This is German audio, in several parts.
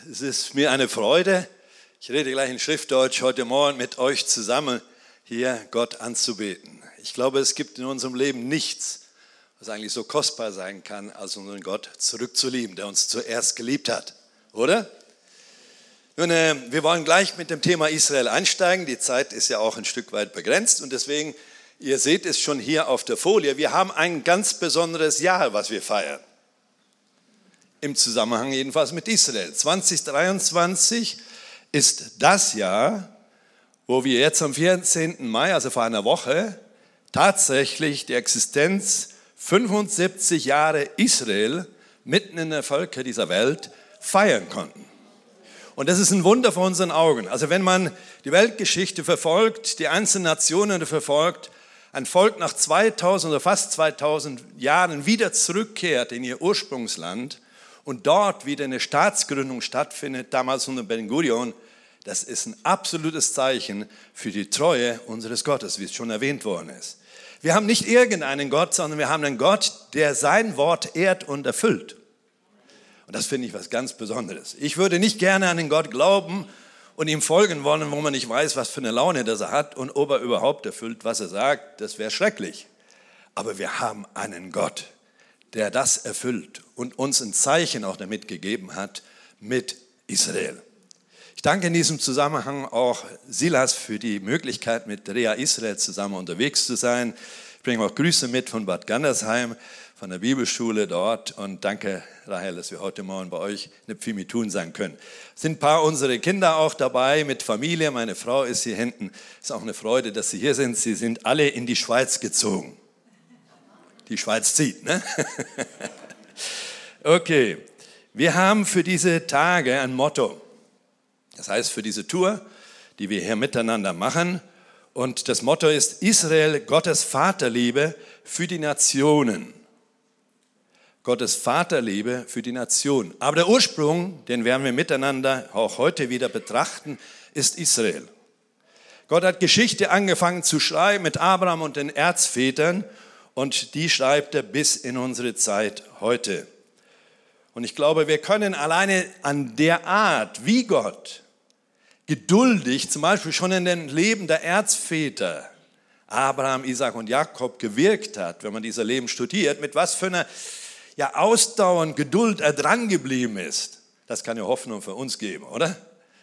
Es ist mir eine Freude, ich rede gleich in Schriftdeutsch, heute Morgen mit euch zusammen hier Gott anzubeten. Ich glaube, es gibt in unserem Leben nichts, was eigentlich so kostbar sein kann, als unseren Gott zurückzulieben, der uns zuerst geliebt hat, oder? Nun, wir wollen gleich mit dem Thema Israel einsteigen. Die Zeit ist ja auch ein Stück weit begrenzt und deswegen, ihr seht es schon hier auf der Folie, wir haben ein ganz besonderes Jahr, was wir feiern. Im Zusammenhang jedenfalls mit Israel. 2023 ist das Jahr, wo wir jetzt am 14. Mai, also vor einer Woche, tatsächlich die Existenz 75 Jahre Israel mitten in der Völker dieser Welt feiern konnten. Und das ist ein Wunder vor unseren Augen. Also wenn man die Weltgeschichte verfolgt, die einzelnen Nationen verfolgt, ein Volk nach 2000 oder fast 2000 Jahren wieder zurückkehrt in ihr Ursprungsland und dort wieder eine Staatsgründung stattfindet, damals unter Ben Gurion, das ist ein absolutes Zeichen für die Treue unseres Gottes, wie es schon erwähnt worden ist. Wir haben nicht irgendeinen Gott, sondern wir haben einen Gott, der sein Wort ehrt und erfüllt. Und das finde ich was ganz Besonderes. Ich würde nicht gerne an den Gott glauben und ihm folgen wollen, wo man nicht weiß, was für eine Laune das er hat und ob er überhaupt erfüllt, was er sagt. Das wäre schrecklich. Aber wir haben einen Gott, der das erfüllt und uns ein Zeichen auch damit gegeben hat mit Israel. Ich danke in diesem Zusammenhang auch Silas für die Möglichkeit, mit Rea Israel zusammen unterwegs zu sein. Ich bringe auch Grüße mit von Bad Gandersheim, von der Bibelschule dort und danke, Rahel, dass wir heute Morgen bei euch in der Pfimitun sein können. Es sind ein paar unserer Kinder auch dabei mit Familie. Meine Frau ist hier hinten. Es ist auch eine Freude, dass sie hier sind. Sie sind alle in die Schweiz gezogen. Die Schweiz zieht, ne? Okay, wir haben für diese Tage ein Motto. Das heißt für diese Tour, die wir hier miteinander machen. Und das Motto ist Israel, Gottes Vaterliebe für die Nationen. Gottes Vaterliebe für die Nationen. Aber der Ursprung, den werden wir miteinander auch heute wieder betrachten, ist Israel. Gott hat Geschichte angefangen zu schreiben mit Abraham und den Erzvätern. Und die schreibt er bis in unsere Zeit heute. Und ich glaube, wir können alleine an der Art, wie Gott geduldig, zum Beispiel schon in den Leben der Erzväter, Abraham, Isaac und Jakob gewirkt hat, wenn man diese Leben studiert, mit was für einer Ausdauer und Geduld er dran geblieben ist, das kann ja Hoffnung für uns geben, oder?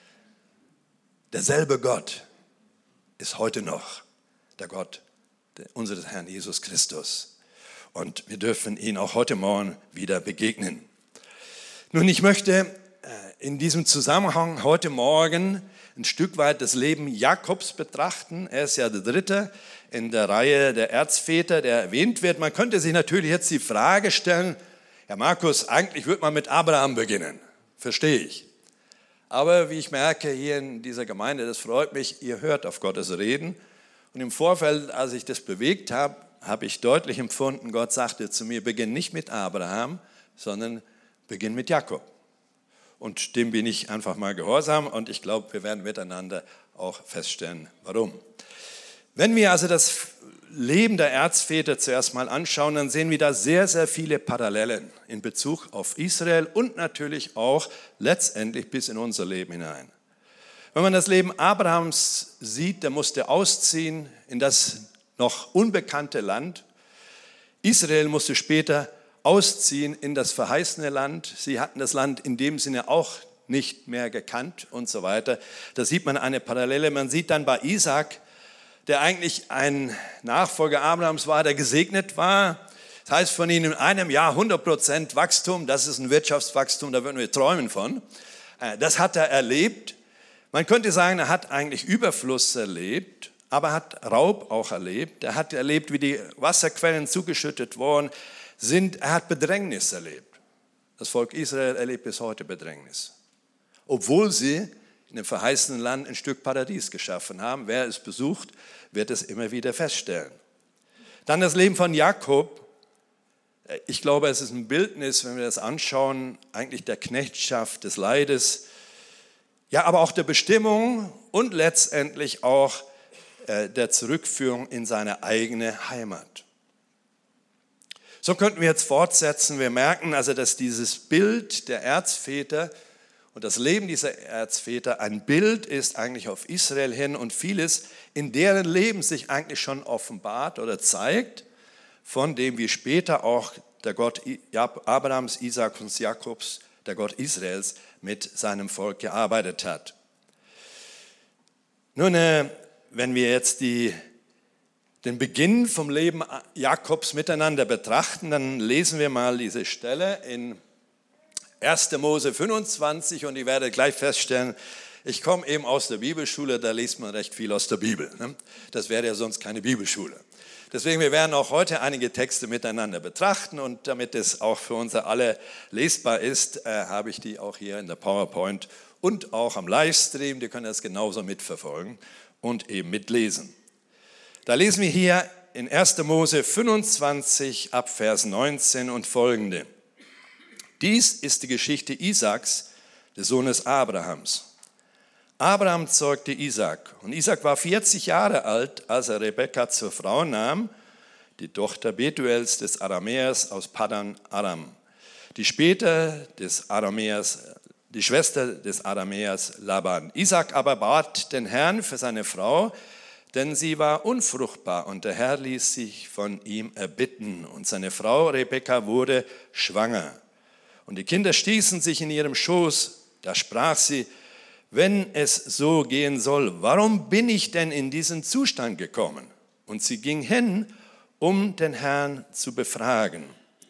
Derselbe Gott ist heute noch der Gott unseres Herrn Jesus Christus. Und wir dürfen ihn auch heute Morgen wieder begegnen. Nun, ich möchte in diesem Zusammenhang heute Morgen ein Stück weit das Leben Jakobs betrachten. Er ist ja der Dritte in der Reihe der Erzväter, der erwähnt wird. Man könnte sich natürlich jetzt die Frage stellen, Herr Markus, eigentlich würde man mit Abraham beginnen. Verstehe ich. Aber wie ich merke hier in dieser Gemeinde, das freut mich, ihr hört auf Gottes Reden. Und im Vorfeld, als ich das bewegt habe, habe ich deutlich empfunden, Gott sagte zu mir, beginn nicht mit Abraham, sondern beginn mit Jakob. Und dem bin ich einfach mal gehorsam und ich glaube, wir werden miteinander auch feststellen, warum. Wenn wir also das Leben der Erzväter zuerst mal anschauen, dann sehen wir da sehr, sehr viele Parallelen in Bezug auf Israel und natürlich auch letztendlich bis in unser Leben hinein. Wenn man das Leben Abrahams sieht, der musste ausziehen in das noch unbekannte Land. Israel musste später ausziehen in das verheißene Land. Sie hatten das Land in dem Sinne auch nicht mehr gekannt und so weiter. Da sieht man eine Parallele. Man sieht dann bei Isaac, der eigentlich ein Nachfolger Abrahams war, der gesegnet war. Das heißt von ihm in einem Jahr 100% Wachstum. Das ist ein Wirtschaftswachstum, da würden wir träumen von. Das hat er erlebt. Man könnte sagen, er hat eigentlich Überfluss erlebt, aber hat Raub auch erlebt. Er hat erlebt, wie die Wasserquellen zugeschüttet worden sind. Er hat Bedrängnis erlebt. Das Volk Israel erlebt bis heute Bedrängnis. Obwohl sie in dem verheißenen Land ein Stück Paradies geschaffen haben. Wer es besucht, wird es immer wieder feststellen. Dann das Leben von Jakob. Ich glaube, es ist ein Bildnis, wenn wir das anschauen, eigentlich der Knechtschaft, des Leides, ja, aber auch der Bestimmung und letztendlich auch der Zurückführung in seine eigene Heimat. So könnten wir jetzt fortsetzen. Wir merken also, dass dieses Bild der Erzväter und das Leben dieser Erzväter ein Bild ist eigentlich auf Israel hin und vieles in deren Leben sich eigentlich schon offenbart oder zeigt, von dem wie später auch der Gott Abrahams, Isaaks und Jakobs, der Gott Israels, mit seinem Volk gearbeitet hat. Nun, wenn wir jetzt den Beginn vom Leben Jakobs miteinander betrachten, dann lesen wir mal diese Stelle in 1. Mose 25 und ihr werdet gleich feststellen, ich komme eben aus der Bibelschule, da liest man recht viel aus der Bibel. Das wäre ja sonst keine Bibelschule. Deswegen, wir werden auch heute einige Texte miteinander betrachten und damit es auch für uns alle lesbar ist, habe ich die auch hier in der PowerPoint und auch am Livestream, die können das genauso mitverfolgen und eben mitlesen. Da lesen wir hier in 1. Mose 25 ab Vers 19 und folgende. Dies ist die Geschichte Isaaks, des Sohnes Abrahams. Abraham zeugte Isaak und Isaak war 40 Jahre alt, als er Rebekka zur Frau nahm, die Tochter Betuels des Aramäers aus Paddan Aram, die Schwester des Aramäers Laban. Isaak aber bat den Herrn für seine Frau, denn sie war unfruchtbar und der Herr ließ sich von ihm erbitten und seine Frau Rebekka wurde schwanger. Und die Kinder stießen sich in ihrem Schoß, da sprach sie, wenn es so gehen soll, warum bin ich denn in diesen Zustand gekommen? Und sie ging hin, um den Herrn zu befragen.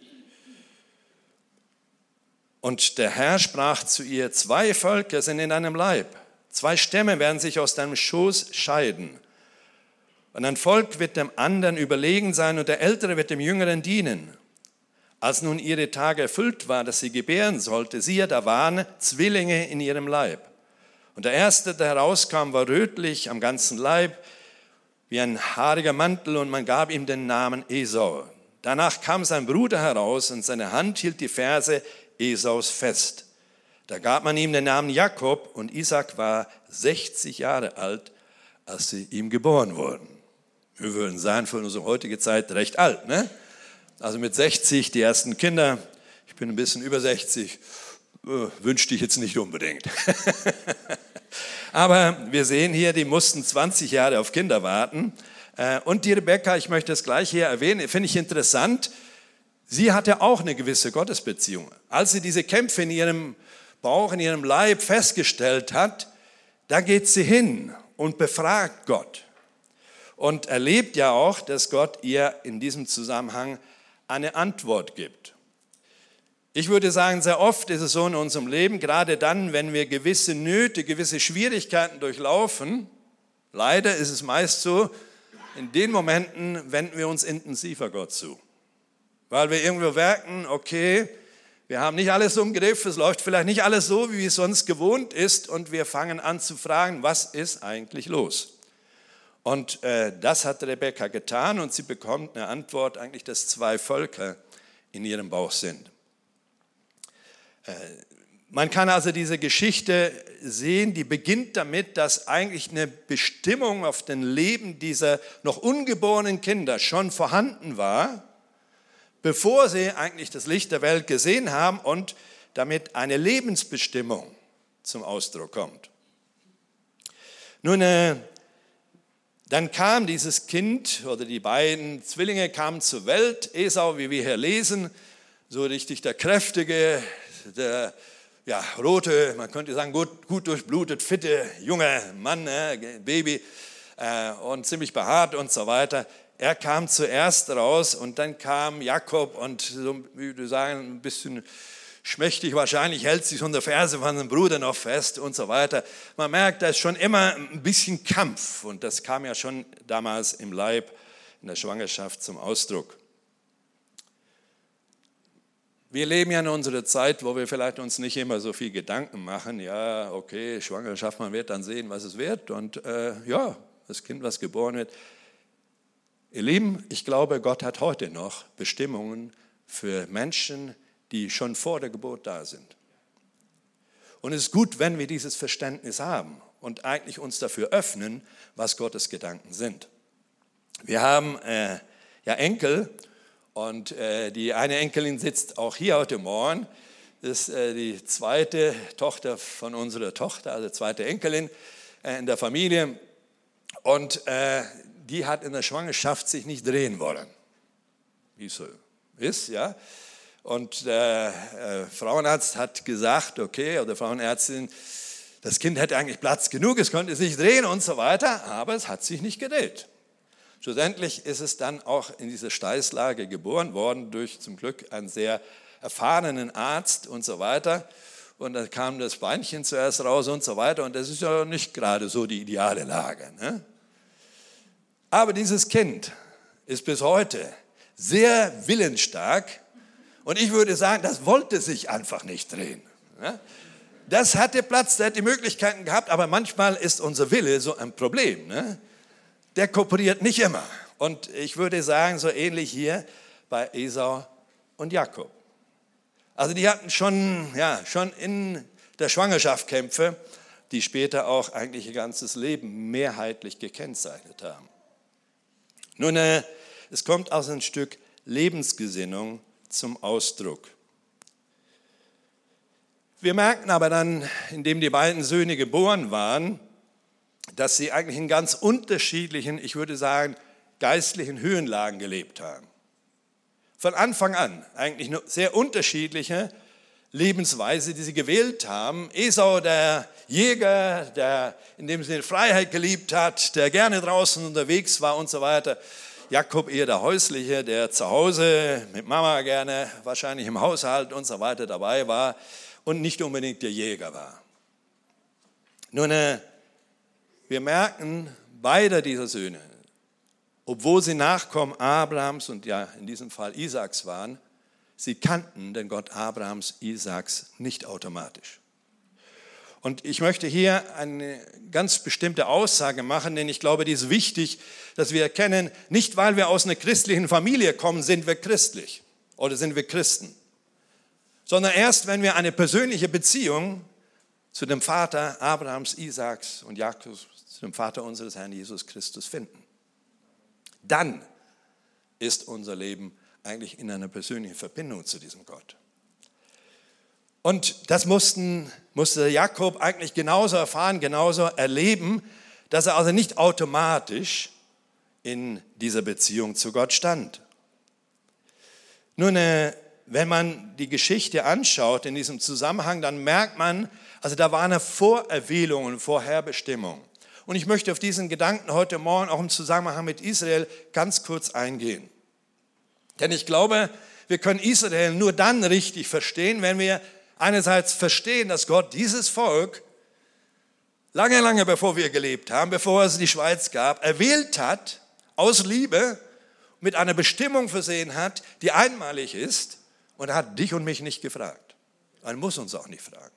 Und der Herr sprach zu ihr, 2 Völker sind in deinem Leib, 2 Stämme werden sich aus deinem Schoß scheiden. Und ein Volk wird dem anderen überlegen sein und der Ältere wird dem Jüngeren dienen. Als nun ihre Tage erfüllt war, dass sie gebären sollte, siehe, da waren Zwillinge in ihrem Leib. Und der Erste, der herauskam, war rötlich am ganzen Leib, wie ein haariger Mantel, und man gab ihm den Namen Esau. Danach kam sein Bruder heraus, und seine Hand hielt die Ferse Esaus fest. Da gab man ihm den Namen Jakob, und Isaak war 60 Jahre alt, als sie ihm geboren wurden. Wir würden sagen, für unsere heutige Zeit recht alt, ne? Also mit 60 die ersten Kinder, ich bin ein bisschen über 60, wünschte ich jetzt nicht unbedingt. Aber wir sehen hier, die mussten 20 Jahre auf Kinder warten. Und die Rebekka, ich möchte das gleich hier erwähnen, finde ich interessant, sie hatte auch eine gewisse Gottesbeziehung. Als sie diese Kämpfe in ihrem Bauch, in ihrem Leib festgestellt hat, da geht sie hin und befragt Gott. Und erlebt ja auch, dass Gott ihr in diesem Zusammenhang eine Antwort gibt. Ich würde sagen, sehr oft ist es so in unserem Leben, gerade dann, wenn wir gewisse Nöte, gewisse Schwierigkeiten durchlaufen, leider ist es meist so, in den Momenten wenden wir uns intensiver Gott zu. Weil wir irgendwo merken, okay, wir haben nicht alles so im Griff, es läuft vielleicht nicht alles so, wie es sonst gewohnt ist und wir fangen an zu fragen, was ist eigentlich los? Und das hat Rebekka getan und sie bekommt eine Antwort, eigentlich, dass 2 Völker in ihrem Bauch sind. Man kann also diese Geschichte sehen, die beginnt damit, dass eigentlich eine Bestimmung auf den Leben dieser noch ungeborenen Kinder schon vorhanden war, bevor sie eigentlich das Licht der Welt gesehen haben und damit eine Lebensbestimmung zum Ausdruck kommt. Nun, dann kam dieses Kind oder die beiden Zwillinge kamen zur Welt. Esau, wie wir hier lesen, so richtig der kräftige, der rote, man könnte sagen gut durchblutet, fitte, junge Mann, Baby und ziemlich behaart und so weiter. Er kam zuerst raus und dann kam Jakob und so, wie du sagen, ein bisschen schmächtig wahrscheinlich, hält sich unter Ferse von seinem Bruder noch fest und so weiter. Man merkt, da ist schon immer ein bisschen Kampf und das kam ja schon damals im Leib, in der Schwangerschaft zum Ausdruck. Wir leben ja in unserer Zeit, wo wir vielleicht uns nicht immer so viel Gedanken machen. Ja, okay, Schwangerschaft, man wird dann sehen, was es wird und das Kind, was geboren wird. Ihr Lieben, ich glaube, Gott hat heute noch Bestimmungen für Menschen, die schon vor der Geburt da sind. Und es ist gut, wenn wir dieses Verständnis haben und eigentlich uns dafür öffnen, was Gottes Gedanken sind. Wir haben Enkel und die eine Enkelin sitzt auch hier heute Morgen. Das ist die zweite Tochter von unserer Tochter, also zweite Enkelin in der Familie. Und die hat in der Schwangerschaft sich nicht drehen wollen, wie es so ist, ja. Und der Frauenarzt hat gesagt, okay, oder Frauenärztin, das Kind hätte eigentlich Platz genug, es konnte sich drehen und so weiter, aber es hat sich nicht gedreht. Schlussendlich ist es dann auch in dieser Steißlage geboren worden, durch zum Glück einen sehr erfahrenen Arzt und so weiter. Und dann kam das Beinchen zuerst raus und so weiter. Und das ist ja nicht gerade so die ideale Lage, ne? Aber dieses Kind ist bis heute sehr willensstark. Und ich würde sagen, das wollte sich einfach nicht drehen, ne? Das hatte Platz, der hat die Möglichkeiten gehabt. Aber manchmal ist unser Wille so ein Problem, ne? Der kooperiert nicht immer. Und ich würde sagen, so ähnlich hier bei Esau und Jakob. Also die hatten schon in der Schwangerschaft Kämpfe, die später auch eigentlich ihr ganzes Leben mehrheitlich gekennzeichnet haben. Nun, es kommt aus ein Stück Lebensgesinnung zum Ausdruck. Wir merken aber dann, indem die beiden Söhne geboren waren, dass sie eigentlich in ganz unterschiedlichen, ich würde sagen, geistlichen Höhenlagen gelebt haben. Von Anfang an eigentlich eine sehr unterschiedliche Lebensweise, die sie gewählt haben. Esau, der Jäger, der in dem Sinne Freiheit geliebt hat, der gerne draußen unterwegs war und so weiter. Jakob eher der Häusliche, der zu Hause mit Mama gerne wahrscheinlich im Haushalt und so weiter dabei war und nicht unbedingt der Jäger war. Nun, wir merken, beide dieser Söhne, obwohl sie Nachkommen Abrahams und ja in diesem Fall Isaaks waren, sie kannten den Gott Abrahams, Isaaks nicht automatisch. Und ich möchte hier eine ganz bestimmte Aussage machen, denn ich glaube, die ist wichtig, dass wir erkennen, nicht weil wir aus einer christlichen Familie kommen, sind wir christlich oder sind wir Christen, sondern erst, wenn wir eine persönliche Beziehung zu dem Vater Abrahams, Isaaks und Jakobs, zu dem Vater unseres Herrn Jesus Christus finden. Dann ist unser Leben eigentlich in einer persönlichen Verbindung zu diesem Gott. Und das musste Jakob eigentlich genauso erfahren, genauso erleben, dass er also nicht automatisch in dieser Beziehung zu Gott stand. Nun, wenn man die Geschichte anschaut in diesem Zusammenhang, dann merkt man, also da war eine Vorerwählung und Vorherbestimmung. Und ich möchte auf diesen Gedanken heute Morgen auch im Zusammenhang mit Israel ganz kurz eingehen. Denn ich glaube, wir können Israel nur dann richtig verstehen, wenn wir einerseits verstehen, dass Gott dieses Volk lange, lange bevor wir gelebt haben, bevor es die Schweiz gab, erwählt hat, aus Liebe, mit einer Bestimmung versehen hat, die einmalig ist, und er hat dich und mich nicht gefragt. Er muss uns auch nicht fragen.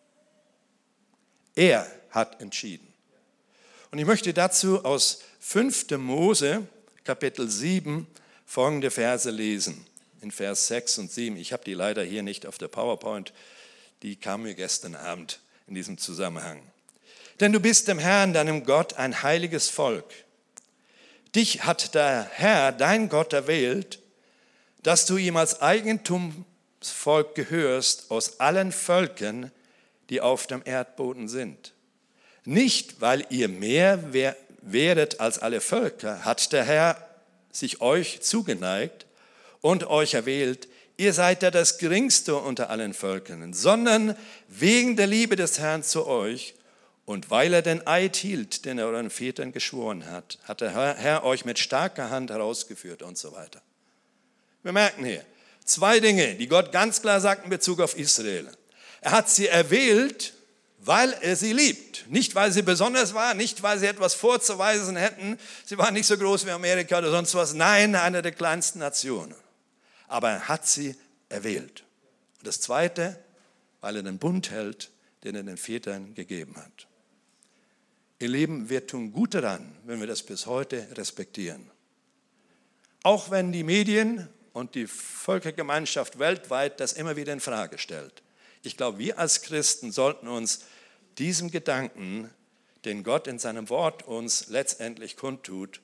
Er hat entschieden. Und ich möchte dazu aus 5. Mose, Kapitel 7, folgende Verse lesen, in Vers 6 und 7. Ich habe die leider hier nicht auf der PowerPoint, die kam mir gestern Abend in diesem Zusammenhang. Denn du bist dem Herrn, deinem Gott, ein heiliges Volk. Dich hat der Herr, dein Gott, erwählt, dass du ihm als Eigentumsvolk gehörst aus allen Völkern, die auf dem Erdboden sind. Nicht, weil ihr mehr wäret als alle Völker, hat der Herr sich euch zugeneigt und euch erwählt. Ihr seid ja das Geringste unter allen Völkern, sondern wegen der Liebe des Herrn zu euch und weil er den Eid hielt, den er euren Vätern geschworen hat, hat der Herr euch mit starker Hand herausgeführt und so weiter. Wir merken hier 2 Dinge, die Gott ganz klar sagt in Bezug auf Israel. Er hat sie erwählt, weil er sie liebt. Nicht, weil sie besonders waren, nicht, weil sie etwas vorzuweisen hätten. Sie waren nicht so groß wie Amerika oder sonst was. Nein, eine der kleinsten Nationen. Aber er hat sie erwählt. Und das Zweite, weil er den Bund hält, den er den Vätern gegeben hat. Ihr Lieben, wir tun gut daran, wenn wir das bis heute respektieren. Auch wenn die Medien und die Völkergemeinschaft weltweit das immer wieder in Frage stellt. Ich glaube, wir als Christen sollten uns diesem Gedanken, den Gott in seinem Wort uns letztendlich kundtut,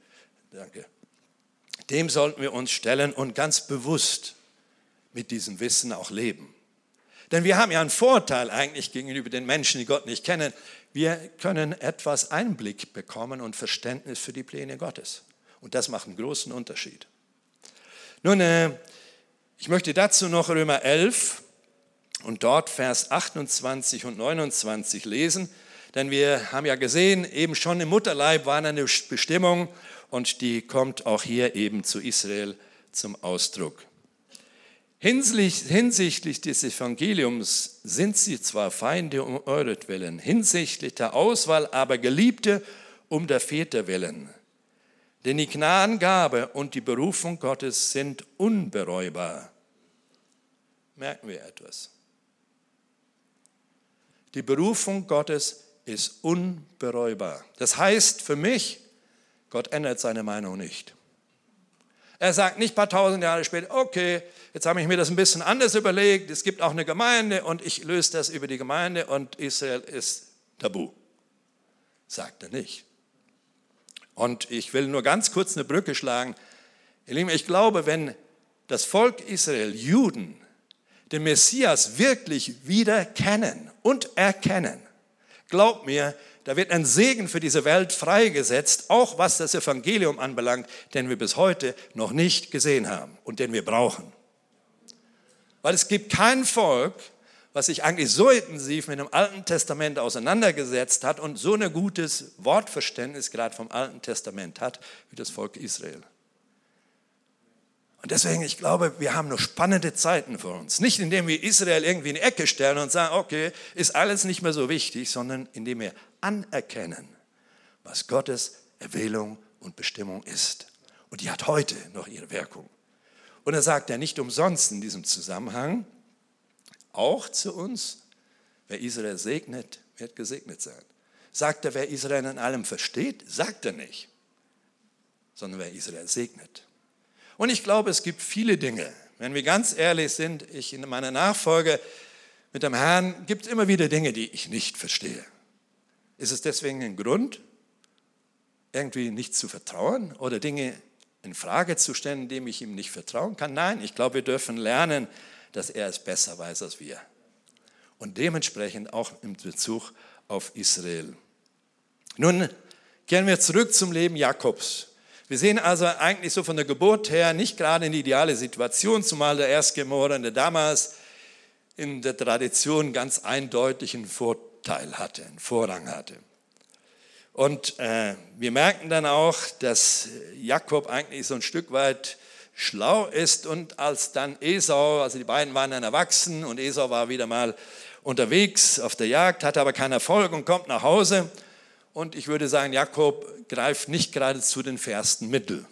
dem sollten wir uns stellen und ganz bewusst mit diesem Wissen auch leben. Denn wir haben ja einen Vorteil eigentlich gegenüber den Menschen, die Gott nicht kennen. Wir können etwas Einblick bekommen und Verständnis für die Pläne Gottes. Und das macht einen großen Unterschied. Nun, ich möchte dazu noch Römer 11 und dort Vers 28 und 29 lesen. Denn wir haben ja gesehen, eben schon im Mutterleib war eine Bestimmung und die kommt auch hier eben zu Israel zum Ausdruck. Hinsichtlich des Evangeliums sind sie zwar Feinde um euretwillen, hinsichtlich der Auswahl aber Geliebte um der Väter willen. Denn die Gnadengabe und die Berufung Gottes sind unbereubar. Merken wir etwas. Die Berufung Gottes ist unbereubar. Das heißt für mich, Gott ändert seine Meinung nicht. Er sagt nicht ein paar tausend Jahre später, okay, jetzt habe ich mir das ein bisschen anders überlegt, es gibt auch eine Gemeinde und ich löse das über die Gemeinde und Israel ist tabu. Sagt er nicht. Und ich will nur ganz kurz eine Brücke schlagen. Ihr Lieben, ich glaube, wenn das Volk Israel, Juden, den Messias wirklich wieder kennen und erkennen, glaubt mir, da wird ein Segen für diese Welt freigesetzt, auch was das Evangelium anbelangt, den wir bis heute noch nicht gesehen haben und den wir brauchen. Weil es gibt kein Volk, was sich eigentlich so intensiv mit dem Alten Testament auseinandergesetzt hat und so ein gutes Wortverständnis gerade vom Alten Testament hat, wie das Volk Israel. Und deswegen, ich glaube, wir haben noch spannende Zeiten vor uns. Nicht indem wir Israel irgendwie in die Ecke stellen und sagen, okay, ist alles nicht mehr so wichtig, sondern indem wir anerkennen, was Gottes Erwählung und Bestimmung ist. Und die hat heute noch ihre Wirkung. Und er sagt ja nicht umsonst in diesem Zusammenhang, auch zu uns, wer Israel segnet, wird gesegnet sein. Sagt er, wer Israel in allem versteht? Sagt er nicht, sondern wer Israel segnet. Und ich glaube, es gibt viele Dinge, wenn wir ganz ehrlich sind, in meiner Nachfolge mit dem Herrn gibt es immer wieder Dinge, die ich nicht verstehe. Ist es deswegen ein Grund, irgendwie nicht zu vertrauen oder Dinge in Frage zu stellen, indem ich ihm nicht vertrauen kann? Nein, ich glaube, wir dürfen lernen, dass er es besser weiß als wir. Und dementsprechend auch in Bezug auf Israel. Nun kehren wir zurück zum Leben Jakobs. Wir sehen also eigentlich so von der Geburt her nicht gerade eine ideale Situation, zumal der Erstgeborene damals in der Tradition ganz eindeutig einen Vorteil hatte, einen Vorrang hatte. Und wir merken dann auch, dass Jakob eigentlich so ein Stück weit schlau ist und als dann Esau, also die beiden waren dann erwachsen und Esau war wieder mal unterwegs auf der Jagd, hatte aber keinen Erfolg und kommt nach Hause. Und ich würde sagen, Jakob greift nicht gerade zu den fairsten Mitteln.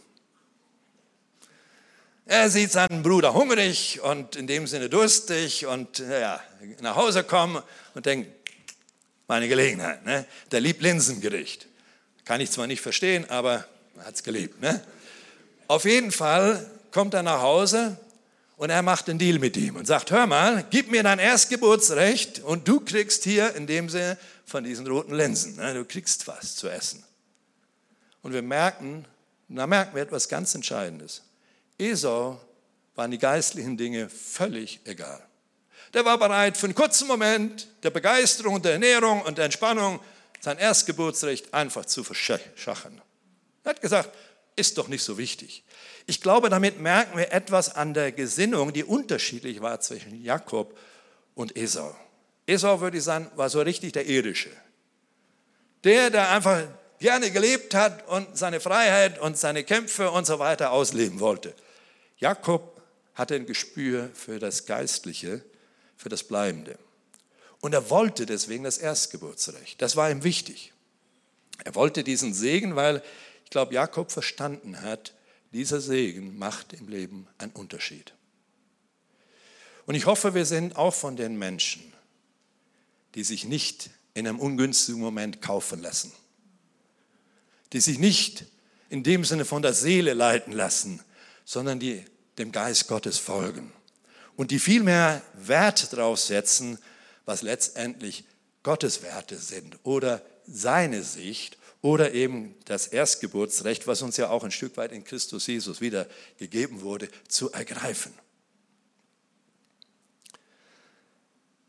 Er sieht seinen Bruder hungrig und in dem Sinne durstig und nach Hause kommen und denkt, meine Gelegenheit, ne? Der liebt Linsengericht. Kann ich zwar nicht verstehen, aber er hat es geliebt. Ne? Auf jeden Fall kommt er nach Hause und er macht einen Deal mit ihm und sagt, hör mal, gib mir dein Erstgeburtsrecht und du kriegst hier in dem Sinne von diesen roten Linsen. Ne? Du kriegst was zu essen. Und da merken wir etwas ganz Entscheidendes. Esau waren die geistlichen Dinge völlig egal. Der war bereit, für einen kurzen Moment der Begeisterung, der Ernährung und der Entspannung sein Erstgeburtsrecht einfach zu verschachern. Er hat gesagt, ist doch nicht so wichtig. Ich glaube, damit merken wir etwas an der Gesinnung, die unterschiedlich war zwischen Jakob und Esau. Esau, würde ich sagen, war so richtig der Irdische. Der einfach gerne gelebt hat und seine Freiheit und seine Kämpfe und so weiter ausleben wollte. Jakob hatte ein Gespür für das Geistliche, für das Bleibende. Und er wollte deswegen das Erstgeburtsrecht. Das war ihm wichtig. Er wollte diesen Segen, weil ich glaube, Jakob verstanden hat, dieser Segen macht im Leben einen Unterschied. Und ich hoffe, wir sind auch von den Menschen, die sich nicht in einem ungünstigen Moment kaufen lassen, die sich nicht in dem Sinne von der Seele leiten lassen, sondern die dem Geist Gottes folgen und die viel mehr Wert drauf setzen, was letztendlich Gottes Werte sind oder seine Sicht oder eben das Erstgeburtsrecht, was uns ja auch ein Stück weit in Christus Jesus wieder gegeben wurde, zu ergreifen.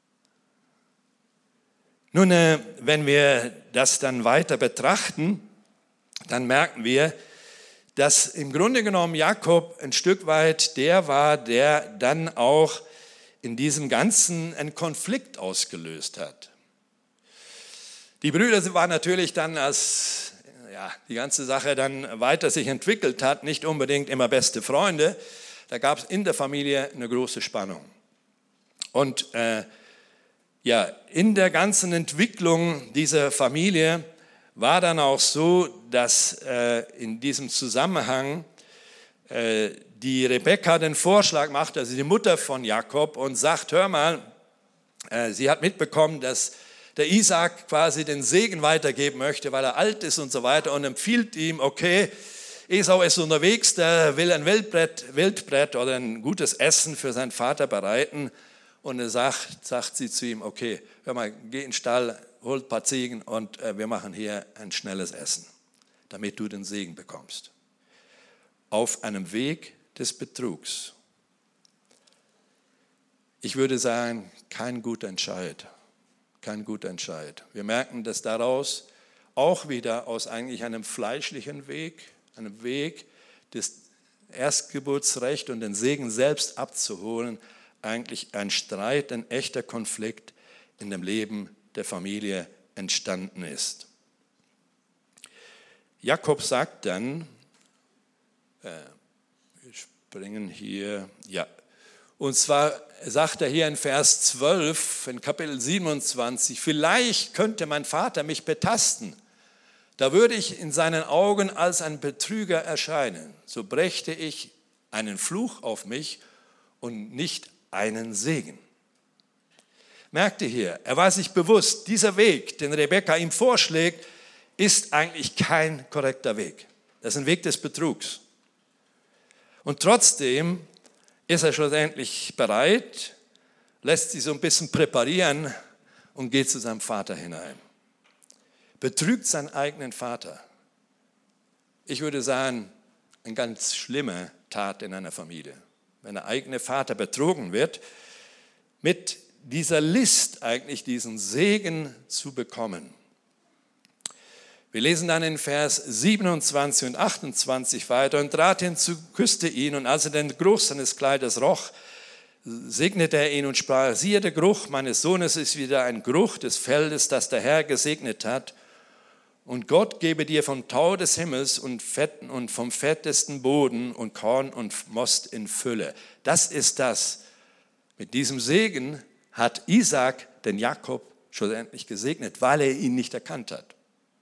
Nun, wenn wir das dann weiter betrachten, dann merken wir, dass im Grunde genommen Jakob ein Stück weit der war, der dann auch in diesem Ganzen einen Konflikt ausgelöst hat. Die Brüder waren natürlich dann, als die ganze Sache dann weiter sich entwickelt hat, nicht unbedingt immer beste Freunde. Da gab es in der Familie eine große Spannung. Und in der ganzen Entwicklung dieser Familie war dann auch so, dass in diesem Zusammenhang die Rebekka den Vorschlag macht, also die Mutter von Jakob, und sagt, hör mal, sie hat mitbekommen, dass der Isaak quasi den Segen weitergeben möchte, weil er alt ist und so weiter, und empfiehlt ihm, okay, Esau ist unterwegs, der will ein Wildbrett oder ein gutes Essen für seinen Vater bereiten. Und er sagt sie zu ihm, okay, hör mal, geh in den Stall, hol ein paar Ziegen und wir machen hier ein schnelles Essen, damit du den Segen bekommst. Auf einem Weg des Betrugs. Ich würde sagen, kein guter Entscheid. Kein guter Entscheid. Wir merken, dass daraus auch wieder aus eigentlich einem fleischlichen Weg, einem Weg des Erstgeburtsrechts und den Segen selbst abzuholen, eigentlich ein Streit, ein echter Konflikt in dem Leben der Familie entstanden ist. Jakob sagt dann, wir springen hier, und zwar sagt er hier in Vers 12, in Kapitel 27, vielleicht könnte mein Vater mich betasten, da würde ich in seinen Augen als ein Betrüger erscheinen, so brächte ich einen Fluch auf mich und nicht einen Segen. Merkt ihr hier, er war sich bewusst, dieser Weg, den Rebekka ihm vorschlägt, ist eigentlich kein korrekter Weg. Das ist ein Weg des Betrugs. Und trotzdem ist er schlussendlich bereit, lässt sich so ein bisschen präparieren und geht zu seinem Vater hinein. Betrügt seinen eigenen Vater. Ich würde sagen, eine ganz schlimme Tat in einer Familie. Wenn der eigene Vater betrogen wird, mit dieser List eigentlich diesen Segen zu bekommen. Wir lesen dann in Vers 27 und 28 weiter, und trat hinzu, küsste ihn, und als er den Geruch seines Kleides roch, segnete er ihn und sprach, siehe, der Geruch meines Sohnes ist wieder ein Geruch des Feldes, das der Herr gesegnet hat. Und Gott gebe dir vom Tau des Himmels und vom fettesten Boden und Korn und Most in Fülle. Das ist das. Mit diesem Segen hat Isaak den Jakob schlussendlich gesegnet, weil er ihn nicht erkannt hat.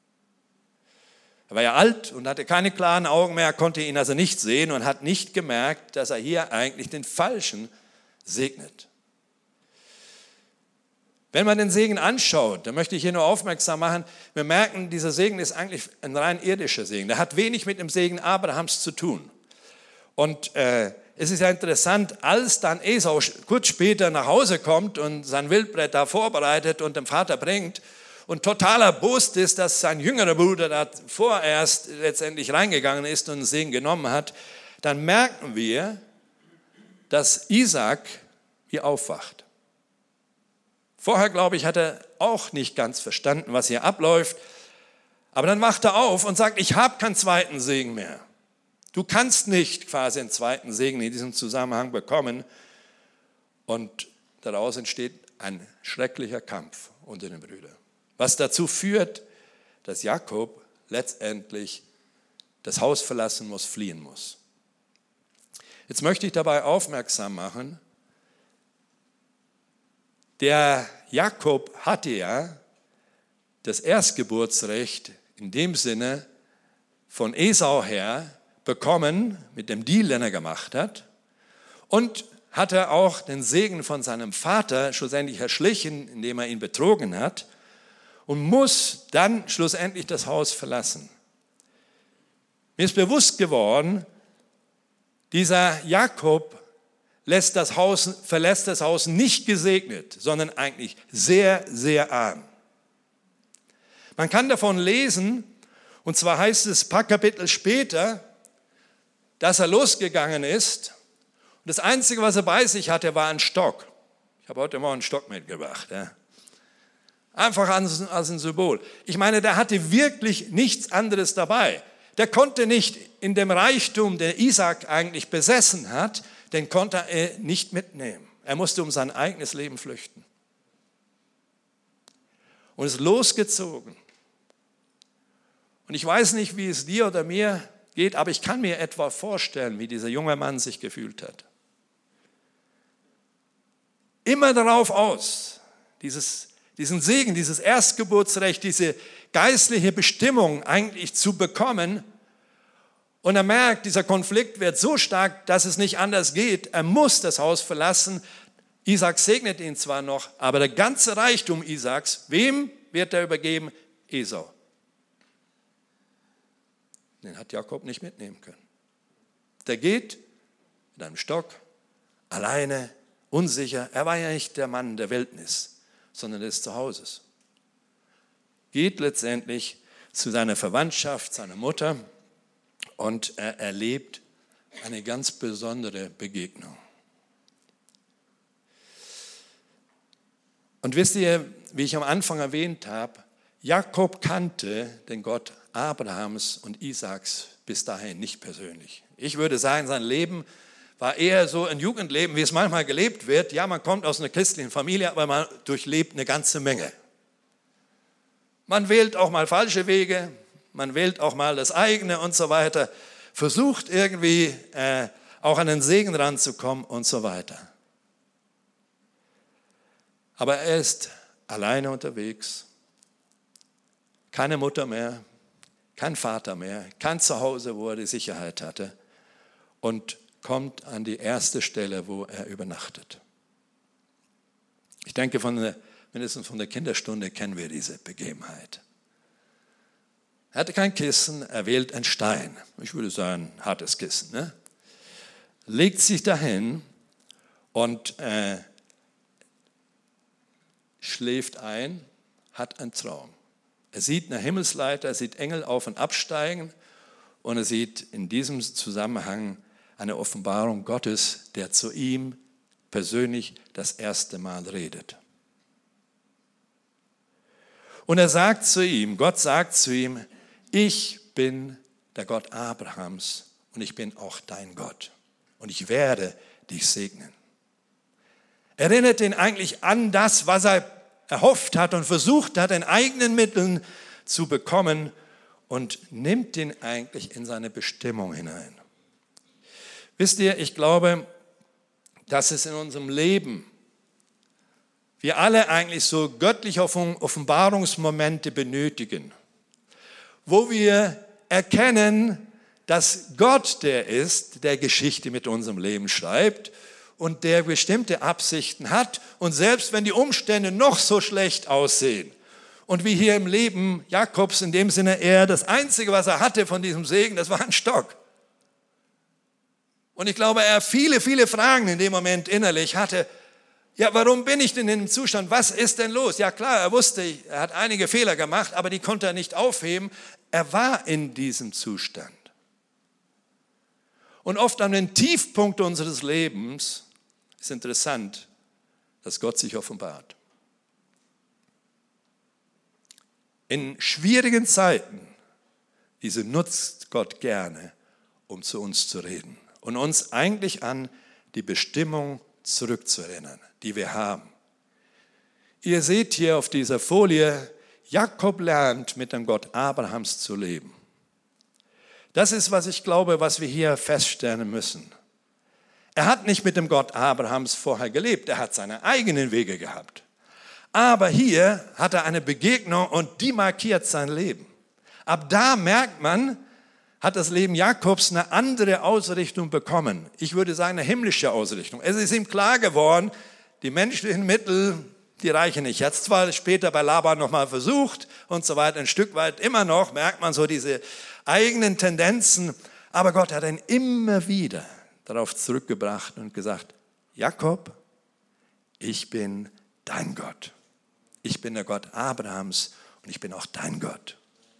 Er war ja alt und hatte keine klaren Augen mehr, konnte ihn also nicht sehen und hat nicht gemerkt, dass er hier eigentlich den Falschen segnet. Wenn man den Segen anschaut, dann möchte ich hier nur aufmerksam machen, wir merken, dieser Segen ist eigentlich ein rein irdischer Segen. Der hat wenig mit dem Segen Abrahams zu tun. Und es ist ja interessant, als dann Esau kurz später nach Hause kommt und sein Wildbrett da vorbereitet und dem Vater bringt und total erbost ist, dass sein jüngerer Bruder da vorerst letztendlich reingegangen ist und den Segen genommen hat, dann merken wir, dass Isaak hier aufwacht. Vorher, glaube ich, hat er auch nicht ganz verstanden, was hier abläuft. Aber dann wacht er auf und sagt, ich habe keinen zweiten Segen mehr. Du kannst nicht quasi einen zweiten Segen in diesem Zusammenhang bekommen. Und daraus entsteht ein schrecklicher Kampf unter den Brüdern. Was dazu führt, dass Jakob letztendlich das Haus verlassen muss, fliehen muss. Jetzt möchte ich dabei aufmerksam machen, der Jakob hatte ja das Erstgeburtsrecht in dem Sinne von Esau her bekommen, mit dem Deal, den er gemacht hat, und hatte auch den Segen von seinem Vater schlussendlich erschlichen, indem er ihn betrogen hat, und muss dann schlussendlich das Haus verlassen. Mir ist bewusst geworden, dieser Jakob verlässt das Haus nicht gesegnet, sondern eigentlich sehr, sehr arm. Man kann davon lesen, und zwar heißt es ein paar Kapitel später, dass er losgegangen ist und das Einzige, was er bei sich hatte, war ein Stock. Ich habe heute Morgen einen Stock mitgebracht. Ja. Einfach als ein Symbol. Ich meine, der hatte wirklich nichts anderes dabei. Der konnte nicht in dem Reichtum, den Isaak eigentlich besessen hat, den konnte er nicht mitnehmen. Er musste um sein eigenes Leben flüchten. Und ist losgezogen. Und ich weiß nicht, wie es dir oder mir geht, aber ich kann mir etwa vorstellen, wie dieser junge Mann sich gefühlt hat. Immer darauf aus, diesen Segen, dieses Erstgeburtsrecht, diese geistliche Bestimmung eigentlich zu bekommen. Und er merkt, dieser Konflikt wird so stark, dass es nicht anders geht. Er muss das Haus verlassen. Isaak segnet ihn zwar noch, aber der ganze Reichtum Isaaks, wem wird er übergeben? Esau. Den hat Jakob nicht mitnehmen können. Der geht mit einem Stock, alleine, unsicher. Er war ja nicht der Mann der Wildnis, sondern des Zuhauses. Geht letztendlich zu seiner Verwandtschaft, seiner Mutter, und er erlebt eine ganz besondere Begegnung. Und wisst ihr, wie ich am Anfang erwähnt habe, Jakob kannte den Gott Abrahams und Isaaks bis dahin nicht persönlich. Ich würde sagen, sein Leben war eher so ein Jugendleben, wie es manchmal gelebt wird. Ja, man kommt aus einer christlichen Familie, aber man durchlebt eine ganze Menge. Man wählt auch mal falsche Wege, man wählt auch mal das eigene und so weiter, versucht irgendwie auch an den Segen ranzukommen und so weiter. Aber er ist alleine unterwegs, keine Mutter mehr, kein Vater mehr, kein Zuhause, wo er die Sicherheit hatte, und kommt an die erste Stelle, wo er übernachtet. Ich denke, mindestens von der Kinderstunde kennen wir diese Begebenheit. Er hatte kein Kissen, er wählt einen Stein. Ich würde sagen, ein hartes Kissen. Ne? Legt sich dahin und schläft ein, hat einen Traum. Er sieht eine Himmelsleiter, er sieht Engel auf- und absteigen und er sieht in diesem Zusammenhang eine Offenbarung Gottes, der zu ihm persönlich das erste Mal redet. Und er sagt zu ihm, Gott sagt zu ihm, ich bin der Gott Abrahams und ich bin auch dein Gott und ich werde dich segnen. Erinnert ihn eigentlich an das, was er erhofft hat und versucht hat, in eigenen Mitteln zu bekommen, und nimmt ihn eigentlich in seine Bestimmung hinein. Wisst ihr, ich glaube, dass es in unserem Leben, wir alle eigentlich so göttliche Offenbarungsmomente benötigen, wo wir erkennen, dass Gott der ist, der Geschichte mit unserem Leben schreibt und der bestimmte Absichten hat. Und selbst wenn die Umstände noch so schlecht aussehen und wie hier im Leben Jakobs, in dem Sinne das Einzige, was er hatte von diesem Segen, das war ein Stock. Und ich glaube, er viele, viele Fragen in dem Moment innerlich hatte. Ja, warum bin ich denn in dem Zustand? Was ist denn los? Ja klar, er wusste, er hat einige Fehler gemacht, aber die konnte er nicht aufheben. Er war in diesem Zustand. Und oft an den Tiefpunkt unseres Lebens ist interessant, dass Gott sich offenbart. In schwierigen Zeiten, diese nutzt Gott gerne, um zu uns zu reden und uns eigentlich an die Bestimmung zurückzuerinnern, die wir haben. Ihr seht hier auf dieser Folie, Jakob lernt mit dem Gott Abrahams zu leben. Das ist, was ich glaube, was wir hier feststellen müssen. Er hat nicht mit dem Gott Abrahams vorher gelebt, er hat seine eigenen Wege gehabt. Aber hier hat er eine Begegnung und die markiert sein Leben. Ab da merkt man, hat das Leben Jakobs eine andere Ausrichtung bekommen. Ich würde sagen, eine himmlische Ausrichtung. Es ist ihm klar geworden, die menschlichen Mittel, die reichen nicht. Er hat es zwar später bei Laban nochmal versucht und so weiter, ein Stück weit immer noch, merkt man so diese eigenen Tendenzen. Aber Gott hat ihn immer wieder darauf zurückgebracht und gesagt, Jakob, ich bin dein Gott. Ich bin der Gott Abrahams und ich bin auch dein Gott.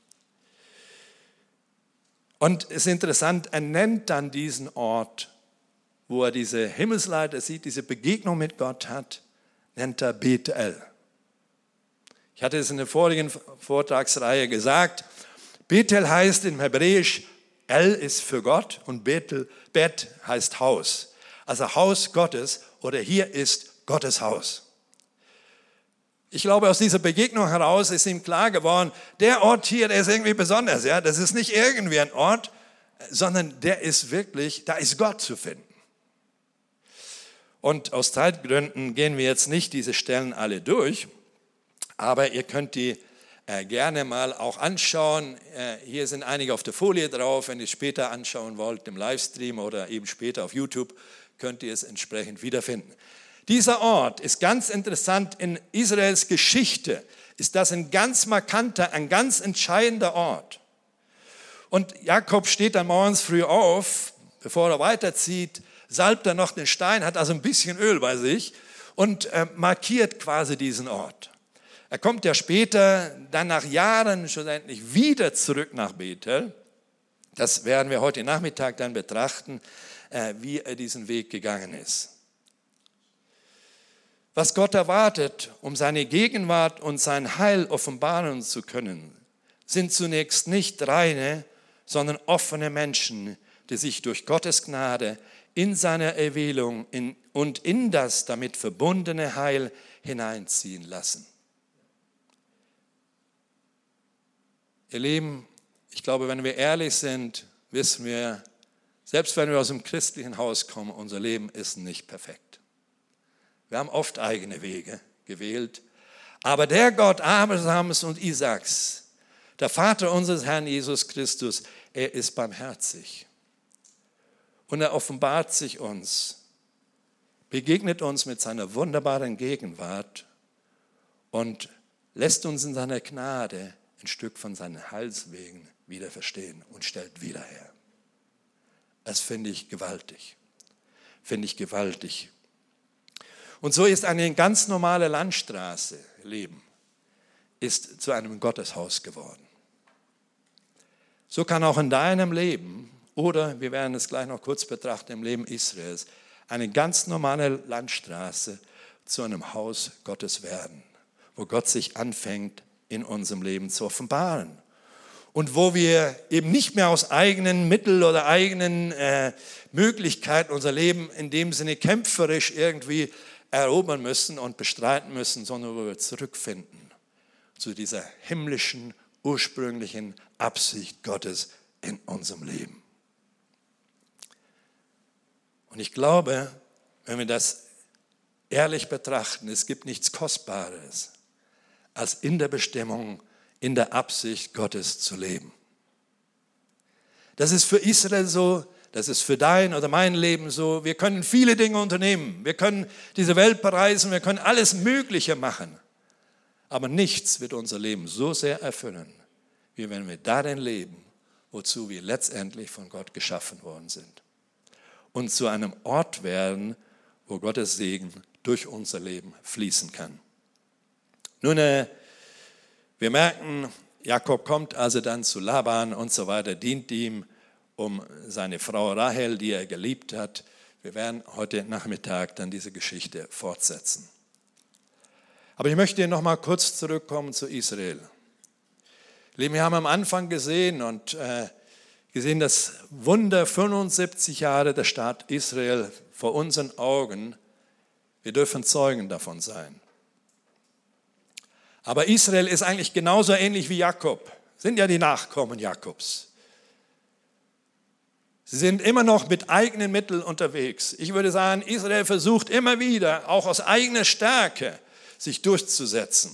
Und es ist interessant, er nennt dann diesen Ort, wo er diese Himmelsleiter sieht, diese Begegnung mit Gott hat, nennt er Bethel. Ich hatte es in der vorigen Vortragsreihe gesagt, Bethel heißt im Hebräisch, El ist für Gott und Bet heißt Haus. Also Haus Gottes oder hier ist Gottes Haus. Ich glaube, aus dieser Begegnung heraus ist ihm klar geworden, der Ort hier, der ist irgendwie besonders. Ja? Das ist nicht irgendwie ein Ort, sondern der ist wirklich, da ist Gott zu finden. Und aus Zeitgründen gehen wir jetzt nicht diese Stellen alle durch, aber ihr könnt die gerne mal auch anschauen. Hier sind einige auf der Folie drauf. Wenn ihr es später anschauen wollt, im Livestream oder eben später auf YouTube, könnt ihr es entsprechend wiederfinden. Dieser Ort ist ganz interessant in Israels Geschichte. Ist das ein ganz markanter, ein ganz entscheidender Ort. Und Jakob steht dann morgens früh auf, bevor er weiterzieht, salbt er noch den Stein, hat also ein bisschen Öl bei sich und markiert quasi diesen Ort. Er kommt ja später, dann nach Jahren schlussendlich wieder zurück nach Bethel. Das werden wir heute Nachmittag dann betrachten, wie er diesen Weg gegangen ist. Was Gott erwartet, um seine Gegenwart und sein Heil offenbaren zu können, sind zunächst nicht reine, sondern offene Menschen, die sich durch Gottes Gnade in seiner Erwählung und in das damit verbundene Heil hineinziehen lassen. Ihr Lieben, ich glaube, wenn wir ehrlich sind, wissen wir, selbst wenn wir aus einem christlichen Haus kommen, unser Leben ist nicht perfekt. Wir haben oft eigene Wege gewählt, aber der Gott Abrahams und Isaaks, der Vater unseres Herrn Jesus Christus, er ist barmherzig. Und er offenbart sich uns, begegnet uns mit seiner wunderbaren Gegenwart und lässt uns in seiner Gnade ein Stück von seinen Heilswegen wieder verstehen und stellt wieder her. Das finde ich gewaltig. Und so ist eine ganz normale Landstraße, Leben, ist zu einem Gotteshaus geworden. So kann auch in deinem Leben, oder wir werden es gleich noch kurz betrachten, im Leben Israels, eine ganz normale Landstraße zu einem Haus Gottes werden, wo Gott sich anfängt, in unserem Leben zu offenbaren. Und wo wir eben nicht mehr aus eigenen Mitteln oder eigenen Möglichkeiten unser Leben in dem Sinne kämpferisch irgendwie erobern müssen und bestreiten müssen, sondern wo wir zurückfinden zu dieser himmlischen, ursprünglichen Absicht Gottes in unserem Leben. Und ich glaube, wenn wir das ehrlich betrachten, es gibt nichts Kostbares, als in der Bestimmung, in der Absicht Gottes zu leben. Das ist für Israel so, das ist für dein oder mein Leben so. Wir können viele Dinge unternehmen, wir können diese Welt bereisen, wir können alles Mögliche machen. Aber nichts wird unser Leben so sehr erfüllen, wie wenn wir darin leben, wozu wir letztendlich von Gott geschaffen worden sind. Und zu einem Ort werden, wo Gottes Segen durch unser Leben fließen kann. Nun, wir merken, Jakob kommt also dann zu Laban und so weiter, dient ihm um seine Frau Rahel, die er geliebt hat. Wir werden heute Nachmittag dann diese Geschichte fortsetzen. Aber ich möchte noch mal kurz zurückkommen zu Israel. Lieben, wir haben am Anfang gesehen das Wunder 75 Jahre der Staat Israel vor unseren Augen. Wir dürfen Zeugen davon sein. Aber Israel ist eigentlich genauso ähnlich wie Jakob. Sind ja die Nachkommen Jakobs. Sie sind immer noch mit eigenen Mitteln unterwegs. Ich würde sagen, Israel versucht immer wieder, auch aus eigener Stärke, sich durchzusetzen.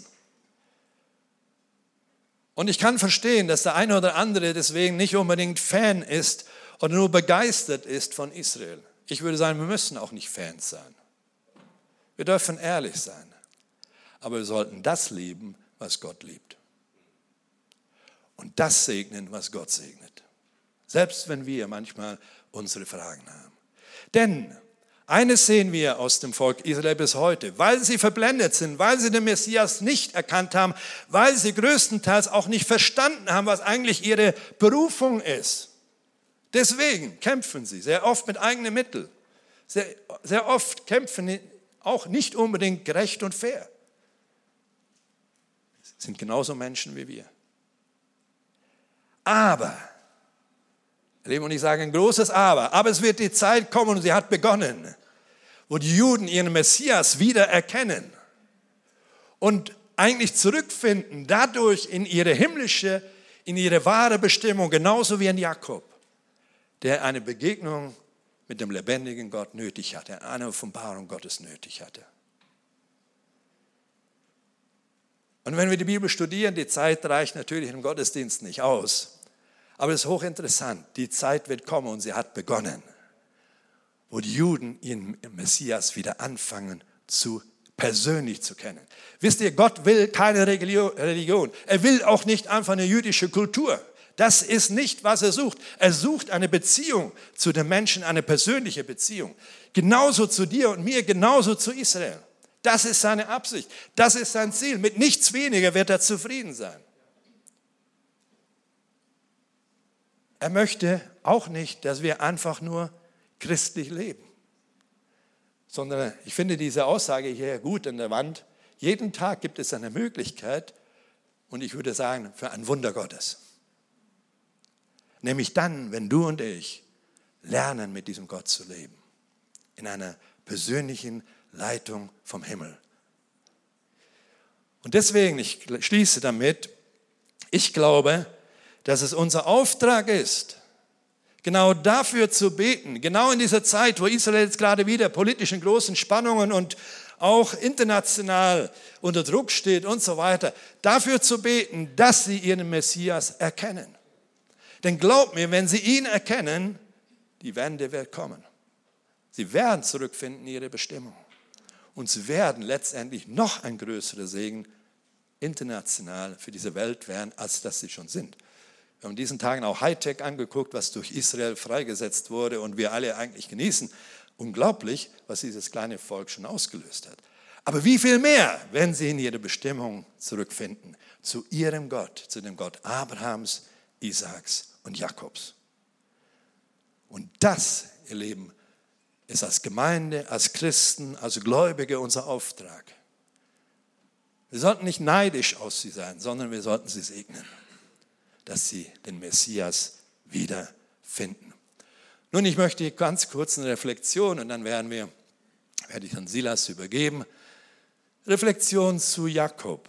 Und ich kann verstehen, dass der eine oder andere deswegen nicht unbedingt Fan ist oder nur begeistert ist von Israel. Ich würde sagen, wir müssen auch nicht Fans sein. Wir dürfen ehrlich sein. Aber wir sollten das lieben, was Gott liebt. Und das segnen, was Gott segnet. Selbst wenn wir manchmal unsere Fragen haben. Denn eines sehen wir aus dem Volk Israel bis heute, weil sie verblendet sind, weil sie den Messias nicht erkannt haben, weil sie größtenteils auch nicht verstanden haben, was eigentlich ihre Berufung ist. Deswegen kämpfen sie sehr oft mit eigenen Mitteln. Sehr oft kämpfen auch nicht unbedingt gerecht und fair. sind genauso Menschen wie wir. Aber, und ich sage ein großes aber es wird die Zeit kommen und sie hat begonnen, wo die Juden ihren Messias wieder erkennen und eigentlich zurückfinden, dadurch in ihre himmlische, in ihre wahre Bestimmung, genauso wie ein Jakob, der eine Begegnung mit dem lebendigen Gott nötig hatte, eine Offenbarung Gottes nötig hatte. Und wenn wir die Bibel studieren, die Zeit reicht natürlich im Gottesdienst nicht aus, aber es ist hochinteressant, die Zeit wird kommen und sie hat begonnen, wo die Juden ihren Messias wieder anfangen persönlich zu kennen. Wisst ihr, Gott will keine Religion. Er will auch nicht einfach eine jüdische Kultur. Das ist nicht, was er sucht. Er sucht eine Beziehung zu den Menschen, eine persönliche Beziehung. Genauso zu dir und mir, genauso zu Israel. Das ist seine Absicht. Das ist sein Ziel. Mit nichts weniger wird er zufrieden sein. Er möchte auch nicht, dass wir einfach nur christlich leben. Sondern ich finde diese Aussage hier gut an der Wand. Jeden Tag gibt es eine Möglichkeit, und ich würde sagen, für ein Wunder Gottes. Nämlich dann, wenn du und ich lernen, mit diesem Gott zu leben. In einer persönlichen Leitung vom Himmel. Und deswegen, ich schließe damit, ich glaube, dass es unser Auftrag ist, genau dafür zu beten, genau in dieser Zeit, wo Israel jetzt gerade wieder politischen großen Spannungen und auch international unter Druck steht und so weiter, dafür zu beten, dass sie ihren Messias erkennen. Denn glaub mir, wenn sie ihn erkennen, die Wende wird kommen. Sie werden zurückfinden in ihre Bestimmung. Und sie werden letztendlich noch ein größerer Segen international für diese Welt werden, als dass sie schon sind. Wir haben in diesen Tagen auch Hightech angeguckt, was durch Israel freigesetzt wurde und wir alle eigentlich genießen. Unglaublich, was dieses kleine Volk schon ausgelöst hat. Aber wie viel mehr, wenn sie in ihre Bestimmung zurückfinden, zu ihrem Gott, zu dem Gott Abrahams, Isaaks und Jakobs. Und das, ihr Lieben, ist als Gemeinde, als Christen, als Gläubige unser Auftrag. Wir sollten nicht neidisch auf sie sein, sondern wir sollten sie segnen, dass sie den Messias wiederfinden. Nun, ich möchte ganz kurz eine Reflexion und dann werde ich an Silas übergeben. Reflexion zu Jakob.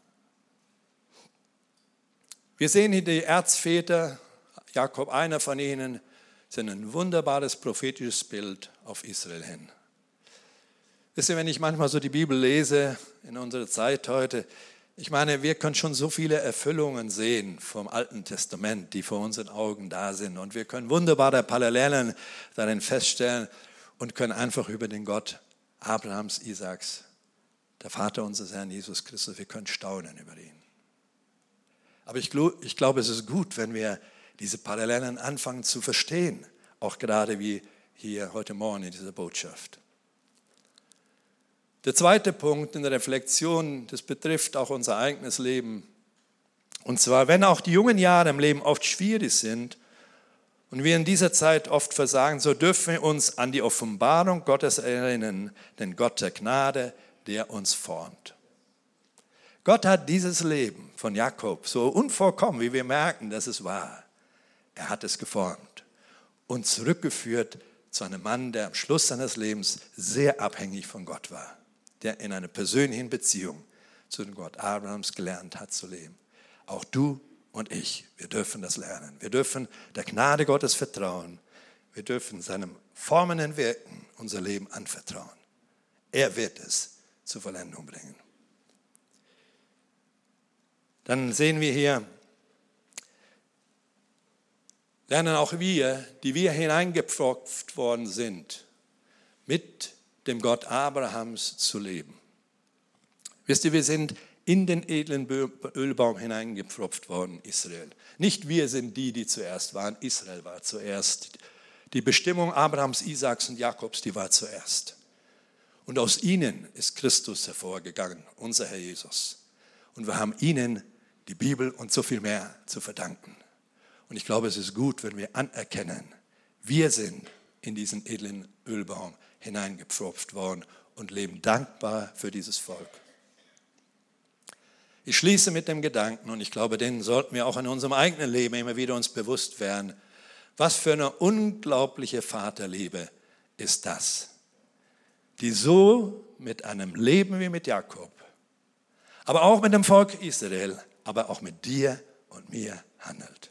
Wir sehen hier die Erzväter, Jakob, einer von ihnen, ist ein wunderbares prophetisches Bild auf Israel hin. Wisst ihr, wenn ich manchmal so die Bibel lese, in unserer Zeit heute, ich meine, wir können schon so viele Erfüllungen sehen vom Alten Testament, die vor unseren Augen da sind. Und wir können wunderbare Parallelen darin feststellen und können einfach über den Gott Abrahams, Isaaks, der Vater unseres Herrn Jesus Christus, wir können staunen über ihn. Aber ich glaube, es ist gut, wenn wir diese Parallelen anfangen zu verstehen, auch gerade wie hier heute Morgen in dieser Botschaft. Der zweite Punkt in der Reflexion, das betrifft auch unser eigenes Leben. Und zwar, wenn auch die jungen Jahre im Leben oft schwierig sind und wir in dieser Zeit oft versagen, so dürfen wir uns an die Offenbarung Gottes erinnern, den Gott der Gnade, der uns formt. Gott hat dieses Leben von Jakob, so unvollkommen, wie wir merken, dass es war, er hat es geformt und zurückgeführt zu einem Mann, der am Schluss seines Lebens sehr abhängig von Gott war, der in einer persönlichen Beziehung zu dem Gott Abrahams gelernt hat zu leben. Auch du und ich, wir dürfen das lernen. Wir dürfen der Gnade Gottes vertrauen. Wir dürfen seinem formenden Wirken unser Leben anvertrauen. Er wird es zur Vollendung bringen. Dann sehen wir hier, lernen auch wir, die wir hineingepfropft worden sind, mit dem Gott Abrahams zu leben. Wisst ihr, wir sind in den edlen Ölbaum hineingepfropft worden, Israel. Nicht wir sind die zuerst waren, Israel war zuerst. Die Bestimmung Abrahams, Isaaks und Jakobs, die war zuerst. Und aus ihnen ist Christus hervorgegangen, unser Herr Jesus. Und wir haben ihnen die Bibel und so viel mehr zu verdanken. Und ich glaube, es ist gut, wenn wir anerkennen, wir sind in diesen edlen Ölbaum hineingepfropft worden und leben dankbar für dieses Volk. Ich schließe mit dem Gedanken, und ich glaube, den sollten wir auch in unserem eigenen Leben immer wieder uns bewusst werden. Was für eine unglaubliche Vaterliebe ist das, die so mit einem Leben wie mit Jakob, aber auch mit dem Volk Israel, aber auch mit dir und mir handelt.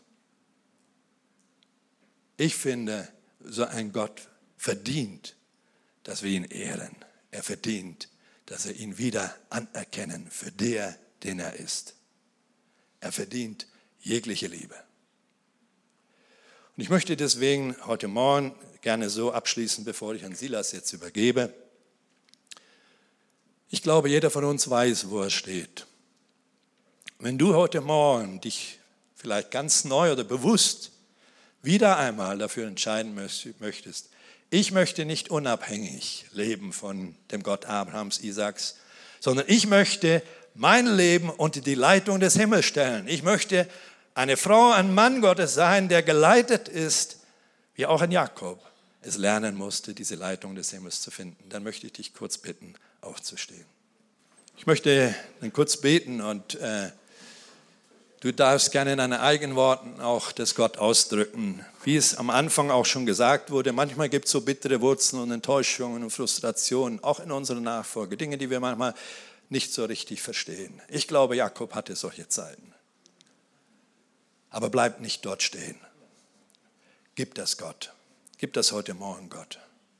Ich finde, so ein Gott verdient, dass wir ihn ehren. Er verdient, dass wir ihn wieder anerkennen für der, den er ist. Er verdient jegliche Liebe. Und ich möchte deswegen heute Morgen gerne so abschließen, bevor ich an Silas jetzt übergebe. Ich glaube, jeder von uns weiß, wo er steht. Wenn du heute Morgen dich vielleicht ganz neu oder bewusst wieder einmal dafür entscheiden möchtest, ich möchte nicht unabhängig leben von dem Gott Abrahams, Isaaks, sondern ich möchte mein Leben unter die Leitung des Himmels stellen. Ich möchte eine Frau, ein Mann Gottes sein, der geleitet ist, wie auch ein Jakob es lernen musste, diese Leitung des Himmels zu finden. Dann möchte ich dich kurz bitten, aufzustehen. Ich möchte dann kurz beten und du darfst gerne in deinen eigenen Worten auch das Gott ausdrücken. Wie es am Anfang auch schon gesagt wurde, manchmal gibt es so bittere Wurzeln und Enttäuschungen und Frustrationen, auch in unserer Nachfolge, Dinge, die wir manchmal nicht so richtig verstehen. Ich glaube, Jakob hatte solche Zeiten. Aber bleib nicht dort stehen. Gib das Gott. Gib das heute Morgen Gott.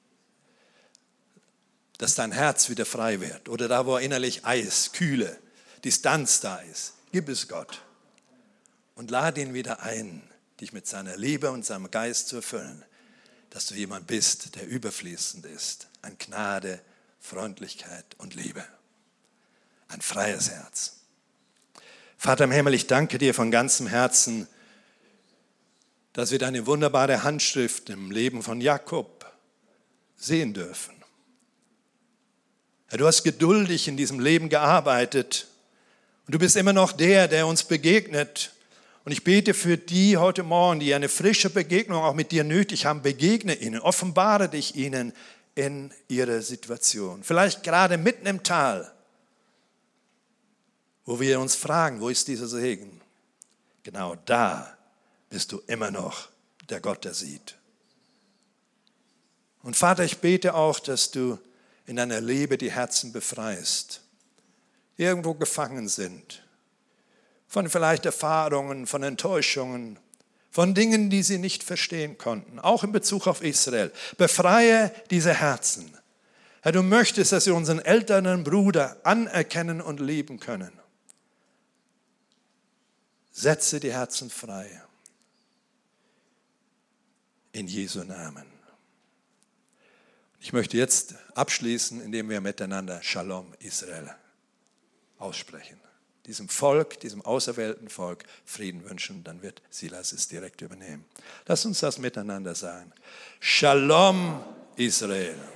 Dass dein Herz wieder frei wird. Oder da, wo innerlich Eis, Kühle, Distanz da ist. Gib es Gott. Und lade ihn wieder ein, dich mit seiner Liebe und seinem Geist zu erfüllen. Dass du jemand bist, der überfließend ist. An Gnade, Freundlichkeit und Liebe. Ein freies Herz. Vater im Himmel, ich danke dir von ganzem Herzen, dass wir deine wunderbare Handschrift im Leben von Jakob sehen dürfen. Herr, du hast geduldig in diesem Leben gearbeitet und du bist immer noch der uns begegnet. Und ich bete für die heute Morgen, die eine frische Begegnung auch mit dir nötig haben, begegne ihnen, offenbare dich ihnen in ihrer Situation. Vielleicht gerade mitten im Tal, wo wir uns fragen, wo ist dieser Segen? Genau da bist du immer noch der Gott, der sieht. Und Vater, ich bete auch, dass du in deiner Liebe die Herzen befreist, die irgendwo gefangen sind, von vielleicht Erfahrungen, von Enttäuschungen, von Dingen, die sie nicht verstehen konnten, auch in Bezug auf Israel. Befreie diese Herzen. Herr, du möchtest, dass wir unseren älteren Bruder anerkennen und lieben können. Setze die Herzen frei. In Jesu Namen. Ich möchte jetzt abschließen, indem wir miteinander Shalom Israel aussprechen. Diesem Volk, diesem auserwählten Volk Frieden wünschen, dann wird Silas es direkt übernehmen. Lass uns das miteinander sagen. Shalom Israel.